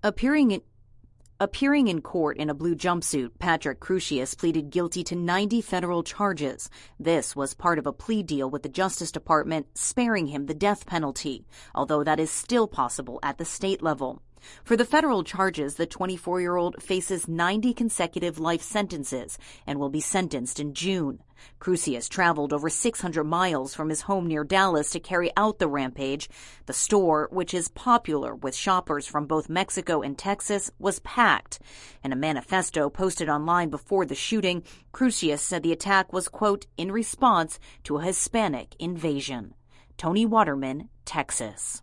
Appearing in court in a blue jumpsuit, Patrick Crusius pleaded guilty to 90 federal charges. This was part of a plea deal with the Justice Department, sparing him the death penalty, although that is still possible at the state level. For the federal charges, the 24-year-old faces 90 consecutive life sentences and will be sentenced in June. Crusius traveled over 600 miles from his home near Dallas to carry out the rampage. The store, which is popular with shoppers from both Mexico and Texas, was packed. In a manifesto posted online before the shooting, Crusius said the attack was, quote, in response to a Hispanic invasion. Tony Waterman, Texas.